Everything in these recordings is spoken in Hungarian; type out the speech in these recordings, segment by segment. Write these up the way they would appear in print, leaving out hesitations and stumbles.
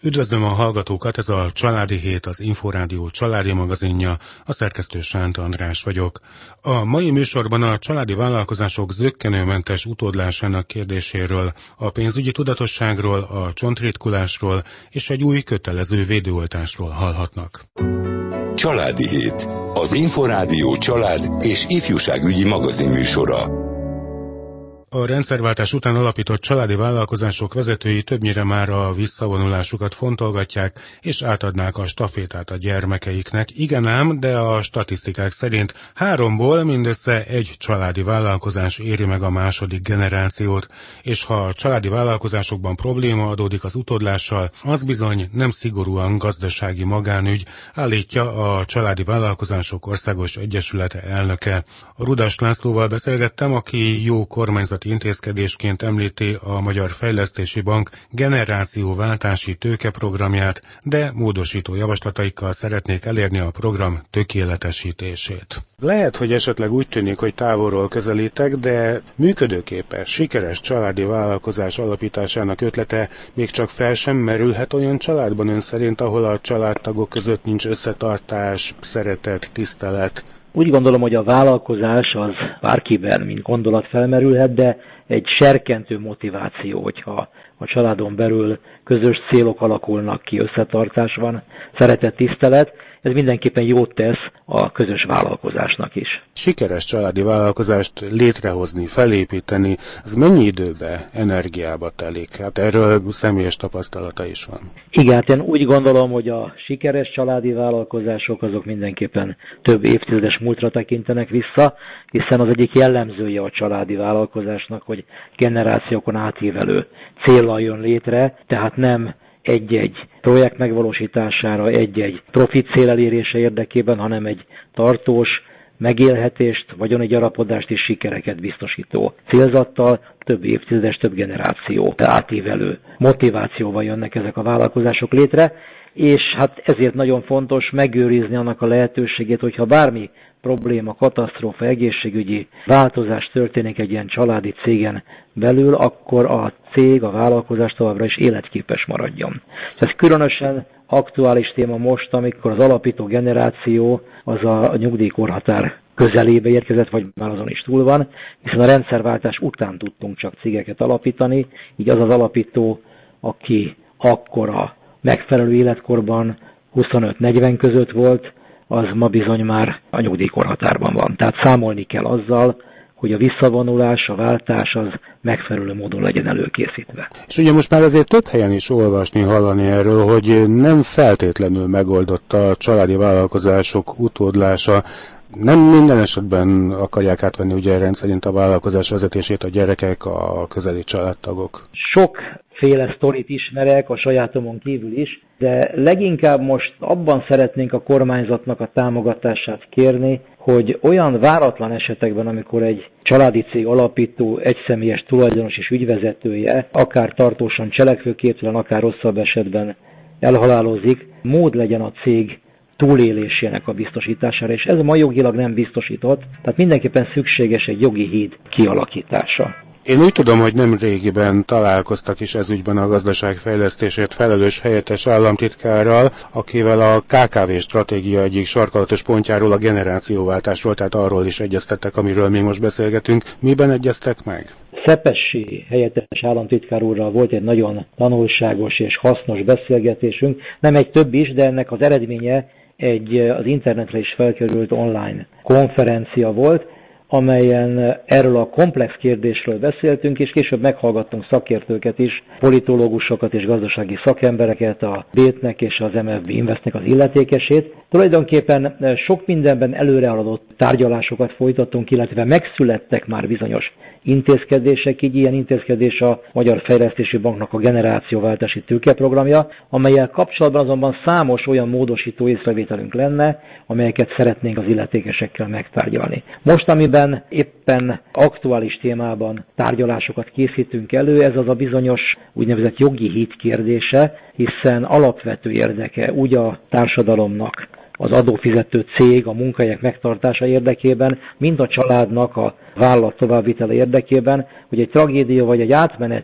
Üdvözlöm a hallgatókat, ez a Családi Hét, az Inforádió családi magazinja, a szerkesztő Sánt András vagyok. A mai műsorban a családi vállalkozások zökkenőmentes utódlásának kérdéséről, a pénzügyi tudatosságról, a csontritkulásról és egy új kötelező védőoltásról hallhatnak. Családi Hét, az Inforádió család és ifjúságügyi magazinműsora. A rendszerváltás után alapított családi vállalkozások vezetői többnyire már a visszavonulásukat fontolgatják, és átadnák a stafétát a gyermekeiknek. Igen ám, de a statisztikák szerint 3-ból mindössze egy családi vállalkozás éri meg a második generációt, és ha a családi vállalkozásokban probléma adódik az utódlással, az bizony nem szigorúan gazdasági magánügy, állítja a Családi Vállalkozások Országos Egyesülete elnöke. Rudas Lászlóval beszélgettem, aki jó kormányzati intézkedésként említi a Magyar Fejlesztési Bank generációváltási tőkeprogramját, de módosító javaslataikkal szeretnék elérni a program tökéletesítését. Lehet, hogy esetleg úgy tűnik, hogy távolról közelítek, de működőképes, sikeres családi vállalkozás alapításának ötlete még csak fel sem merülhet olyan családban ön szerint, ahol a családtagok között nincs összetartás, szeretet, tisztelet. Úgy gondolom, hogy a vállalkozás az bárkiben, mint gondolat felmerülhet, de egy serkentő motiváció, hogyha a családon belül közös célok alakulnak ki, összetartás van, szeretet, tisztelet, ez mindenképpen jót tesz a közös vállalkozásnak is. Sikeres családi vállalkozást létrehozni, felépíteni, az mennyi időbe, energiába telik? Hát erről személyes tapasztalata is van. Igen, hát én úgy gondolom, hogy a sikeres családi vállalkozások azok mindenképpen több évtizedes múltra tekintenek vissza, hiszen az egyik jellemzője a családi vállalkozásnak, hogy generációkon átívelő céllal jön létre, tehát nem egy-egy projekt megvalósítására, egy-egy profit cél elérése érdekében, hanem egy tartós megélhetést, vagyoni gyarapodást és sikereket biztosító célzattal, több évtizedes, több generáció átívelő motivációval jönnek ezek a vállalkozások létre, és hát ezért nagyon fontos megőrizni annak a lehetőségét, hogyha bármi probléma, katasztrófa, egészségügyi változás történik egy ilyen családi cégen belül, akkor a cég, a vállalkozás továbbra is életképes maradjon. Ez különösen aktuális téma most, amikor az alapító generáció az a nyugdíjkorhatár közelébe érkezett, vagy már azon is túl van, hiszen a rendszerváltás után tudtunk csak cégeket alapítani, így az az alapító, aki akkor a megfelelő életkorban 25-40 között volt, az ma bizony már a nyugdíjkorhatárban van. Tehát számolni kell azzal, hogy a visszavonulás, a váltás az megfelelő módon legyen előkészítve. És ugye most már azért több helyen is olvasni, hallani erről, hogy nem feltétlenül megoldott a családi vállalkozások utódlása. Nem minden esetben akarják átvenni ugye rendszerint a vállalkozás vezetését a gyerekek, a közeli családtagok. Sokféle sztorit ismerek, a sajátomon kívül is, de leginkább most abban szeretnénk a kormányzatnak a támogatását kérni, hogy olyan váratlan esetekben, amikor egy családi cég alapító, egyszemélyes tulajdonos és ügyvezetője, akár tartósan cselekvőképtelen, akár rosszabb esetben elhalálozik, mód legyen a cég túlélésének a biztosítására, és ez ma jogilag nem biztosított, tehát mindenképpen szükséges egy jogi híd kialakítása. Én úgy tudom, hogy nem régiben találkoztak is ezügyben a gazdaságfejlesztésért felelős helyettes államtitkárral, akivel a KKV stratégia egyik sarkalatos pontjáról, a generációváltásról, tehát arról is egyeztettek, amiről mi most beszélgetünk. Miben egyeztek meg? Szepessy helyettes államtitkár úrral volt egy nagyon tanulságos és hasznos beszélgetésünk, nem egy több is, de ennek az eredménye az internetre is felkerült online konferencia volt, amelyen erről a komplex kérdésről beszéltünk, és később meghallgattunk szakértőket is, politológusokat és gazdasági szakembereket, a BÉT-nek és az MFB Investnek az illetékesét. Tulajdonképpen sok mindenben előrehaladott tárgyalásokat folytattunk, illetve megszülettek már bizonyos intézkedések, így ilyen intézkedés a Magyar Fejlesztési Banknak a generációváltási tőkeprogramja, amellyel kapcsolatban azonban számos olyan módosító észrevételünk lenne, amelyeket szeretnénk az illetékesekkel megtárgyalni. Most, amiben éppen aktuális témában tárgyalásokat készítünk elő, ez az a bizonyos úgynevezett jogi híd kérdése, hiszen alapvető érdeke úgy a társadalomnak, az adófizető cég a munkahelyek megtartása érdekében, mint a családnak a vállalat továbbvitele érdekében, hogy egy tragédia vagy egy átmeneti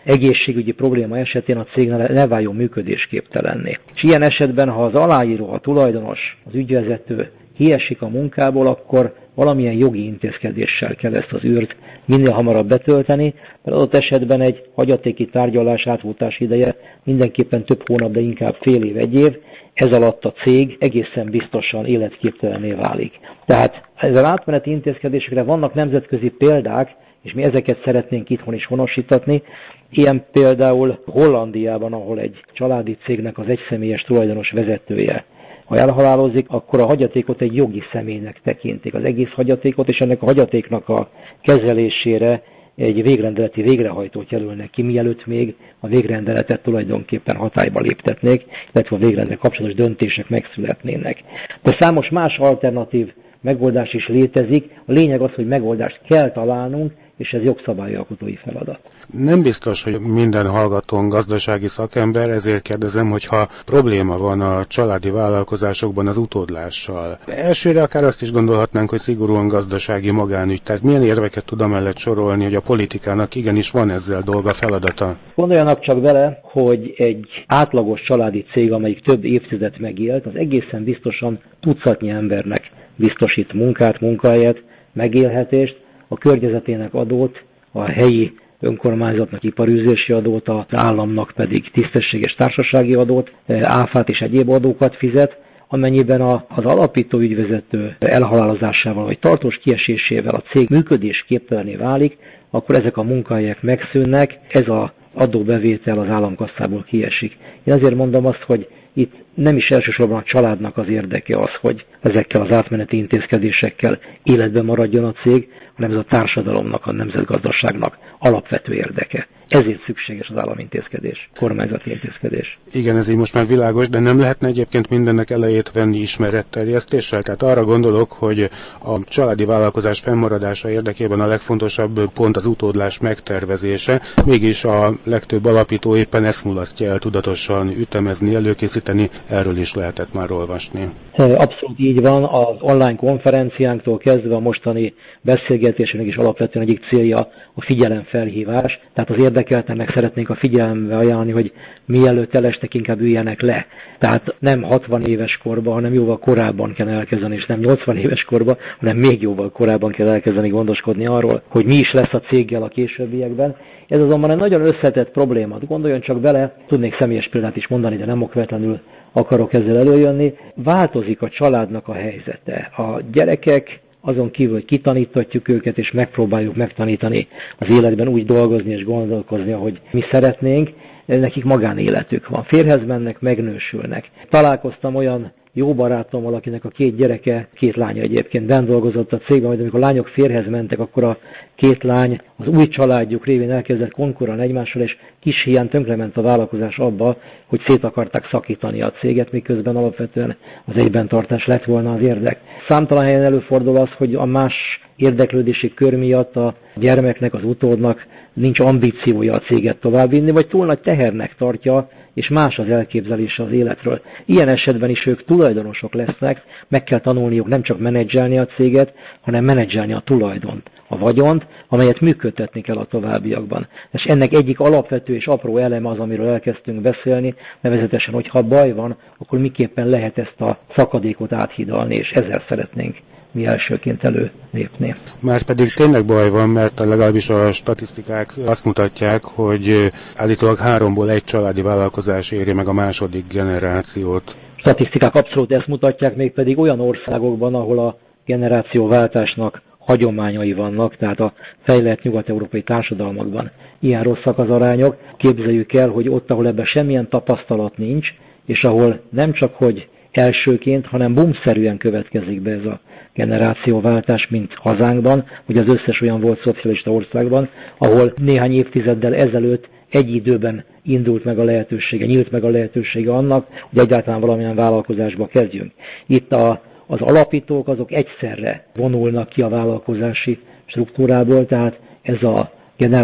egészségügyi probléma esetén a cég ne váljon működésképtelenné. És ilyen esetben, ha az aláíró, a tulajdonos, az ügyvezető kiesik a munkából, akkor valamilyen jogi intézkedéssel kell ezt az űrt minél hamarabb betölteni, mert adott esetben egy hagyatéki tárgyalás átfutás ideje mindenképpen több hónap, de inkább fél év, egy év, ez alatt a cég egészen biztosan életképtelenné válik. Tehát ezzel átmeneti intézkedésekre vannak nemzetközi példák, és mi ezeket szeretnénk itthon is honosítatni. Ilyen például Hollandiában, ahol egy családi cégnek az egyszemélyes tulajdonos vezetője, ha elhalálozik, akkor a hagyatékot egy jogi személynek tekintik. Az egész hagyatékot, és ennek a hagyatéknak a kezelésére egy végrendeleti végrehajtót jelölnek ki, mielőtt még a végrendeletet tulajdonképpen hatályba léptetnék, illetve a végrendelet kapcsolatos döntések megszületnének. De számos más alternatív megoldás is létezik. A lényeg az, hogy megoldást kell találnunk, és ez jogszabályalkotói feladat. Nem biztos, hogy minden hallgatón gazdasági szakember, ezért kérdezem, hogyha probléma van a családi vállalkozásokban az utódlással. Elsőre akár azt is gondolhatnánk, hogy szigorúan gazdasági magánügy. Tehát milyen érveket tud amellett sorolni, hogy a politikának igenis van ezzel dolga, feladata? Gondoljanak csak vele, hogy egy átlagos családi cég, amelyik több évtizedet megélt, az egészen biztosan tucatnyi embernek biztosít munkát, munkahelyet, megélhetést, a környezetének adót, a helyi önkormányzatnak iparűzési adót, az államnak pedig tisztességes társasági adót, áfát és egyéb adókat fizet, amennyiben az alapító ügyvezető elhalálozásával vagy tartós kiesésével a cég működésképtelené válik, akkor ezek a munkahelyek megszűnnek, ez az adóbevétel az államkasszából kiesik. Én azért mondom azt, hogy itt nem is elsősorban a családnak az érdeke az, hogy ezekkel az átmeneti intézkedésekkel életben maradjon a cég, hanem ez a társadalomnak, a nemzetgazdaságnak alapvető érdeke. Ezért szükséges az államintézkedés, kormányzati intézkedés. Igen, ez így most már világos, de nem lehetne egyébként mindennek elejét venni ismeretterjesztéssel? Tehát arra gondolok, hogy a családi vállalkozás fennmaradása érdekében a legfontosabb pont az utódlás megtervezése, mégis a legtöbb alapító éppen ezt mulasztja el tudatosan ütemezni, előkészíteni, erről is lehetett már olvasni. Abszolút így van, az online konferenciánktól kezdve a mostani beszélgetésünknek is alapvetően egyik célja a figyelemfelhívás, tehát az érdekelteknek szeretnénk a figyelembe ajánlani, hogy mielőtt elestek, inkább üljenek le. Tehát nem 60 éves korban, hanem jóval korábban kell elkezdeni, és nem 80 éves korban, hanem még jóval korábban kell elkezdeni gondoskodni arról, hogy mi is lesz a céggel a későbbiekben. Ez azonban egy nagyon összetett probléma. Gondoljon csak bele, tudnék személyes példát is mondani, de nem okvetlenül akarok ezzel előjönni. Változik a családnak a helyzete. A gyerekek azon kívül, hogy kitanítatjuk őket, és megpróbáljuk megtanítani az életben úgy dolgozni és gondolkozni, ahogy mi szeretnénk, nekik magánéletük van. Férjhez mennek, megnősülnek. Találkoztam olyan jó barátommal, akinek a 2 gyereke, 2 lánya egyébként bent dolgozott a cégben, majd amikor a lányok férjhez mentek, akkor a 2 lány az új családjuk révén elkezdett konkurálni egymással, és kis hiány tönkrement a vállalkozás abba, hogy szét akarták szakítani a céget, miközben alapvetően az egybentartás lett volna az érdek. Számtalan helyen előfordul az, hogy a más érdeklődési kör miatt a gyermeknek, az utódnak nincs ambíciója a céget továbbvinni, vagy túl nagy tehernek tartja, és más az elképzelése az életről. Ilyen esetben is ők tulajdonosok lesznek, meg kell tanulniuk nem csak menedzselni a céget, hanem menedzselni a tulajdont, a vagyont, amelyet működtetni kell a továbbiakban. És ennek egyik alapvető és apró eleme az, amiről elkezdtünk beszélni, nevezetesen, hogy ha baj van, akkor miképpen lehet ezt a szakadékot áthidalni, és ezzel szeretnénk mi elsőként előlépni. Márpedig tényleg baj van, mert legalábbis a statisztikák azt mutatják, hogy állítólag 3-ból 1 családi vállalkozás éri meg a második generációt. Statisztikák abszolút ezt mutatják, mégpedig olyan országokban, ahol a generációváltásnak hagyományai vannak, tehát a fejlett nyugat-európai társadalmakban ilyen rosszak az arányok. Képzeljük el, hogy ott, ahol ebben semmilyen tapasztalat nincs, és ahol nem csak hogy elsőként, hanem bumszerűen következik be ez a generációváltás, mint hazánkban, vagy az összes olyan volt szocialista országban, ahol néhány évtizeddel ezelőtt egy időben nyílt meg a lehetősége annak, hogy egyáltalán valamilyen vállalkozásba kezdjünk. Itt az alapítók azok egyszerre vonulnak ki a vállalkozási struktúrából, tehát ez a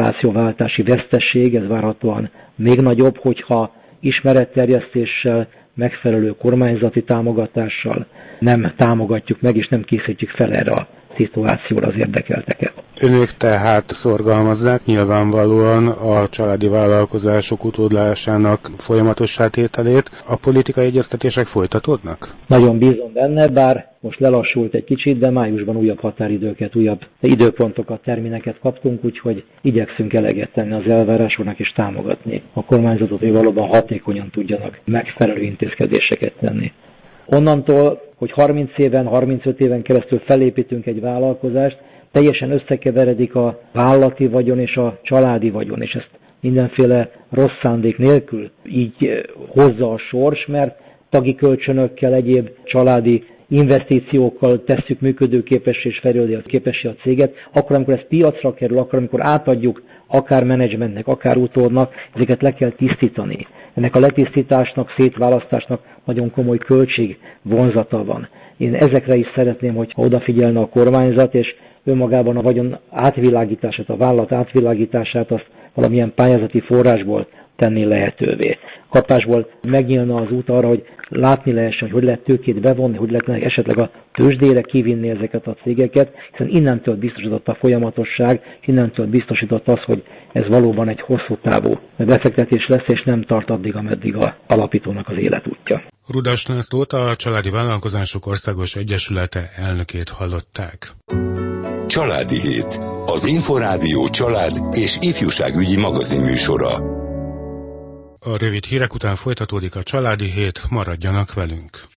generációváltási vesztesség, ez várhatóan még nagyobb, hogyha ismeretterjesztéssel, megfelelő kormányzati támogatással nem támogatjuk meg, és nem készítjük fel erre a szituációra az érdekelteket. Önök tehát szorgalmazzák nyilvánvalóan a családi vállalkozások utódlásának folyamatos tételét. A politikai egyeztetések folytatódnak? Nagyon bízom benne, bár most lelassult egy kicsit, de májusban újabb határidőket, újabb időpontokat, termineket kaptunk, úgyhogy igyekszünk eleget tenni az elvárásoknak és támogatni a kormányzatot, hogy valóban hatékonyan tudjanak megfelelő intézkedéseket tenni. Onnantól, hogy 30 éven, 35 éven keresztül felépítünk egy vállalkozást, teljesen összekeveredik a vállalati vagyon és a családi vagyon, és ezt mindenféle rossz szándék nélkül így hozza a sors, mert tagi kölcsönökkel, egyéb családi investíciókkal tesszük működőképessé és fejlődőképessé a céget, akkor, amikor ez piacra kerül, akkor, amikor átadjuk akár menedzsmentnek, akár utódnak, ezeket le kell tisztítani. Ennek a letisztításnak, szétválasztásnak nagyon komoly költségvonzata van. Én ezekre is szeretném, hogyha odafigyelne a kormányzat, és önmagában a vagyon átvilágítását, a vállalat átvilágítását azt valamilyen pályázati forrásból tenni lehetővé. Kapásból megnyílna az út arra, hogy látni lehessen, hogy lehet tőkét bevonni, hogy lehet esetleg a tőzsdére kivinni ezeket a cégeket, hiszen innentől biztosított a folyamatosság, és innentől biztosított az, hogy ez valóban egy hosszú távú befektetés lesz, és nem tart addig, ameddig az alapítónak az életútja. Rudas Lászlót, a Családi Vállalkozások Országos Egyesülete elnökét hallották. Családi Hét. Az Inforádió család és ifjúságügyi magazinműsora. A rövid hírek után folytatódik a Családi Hét, maradjanak velünk!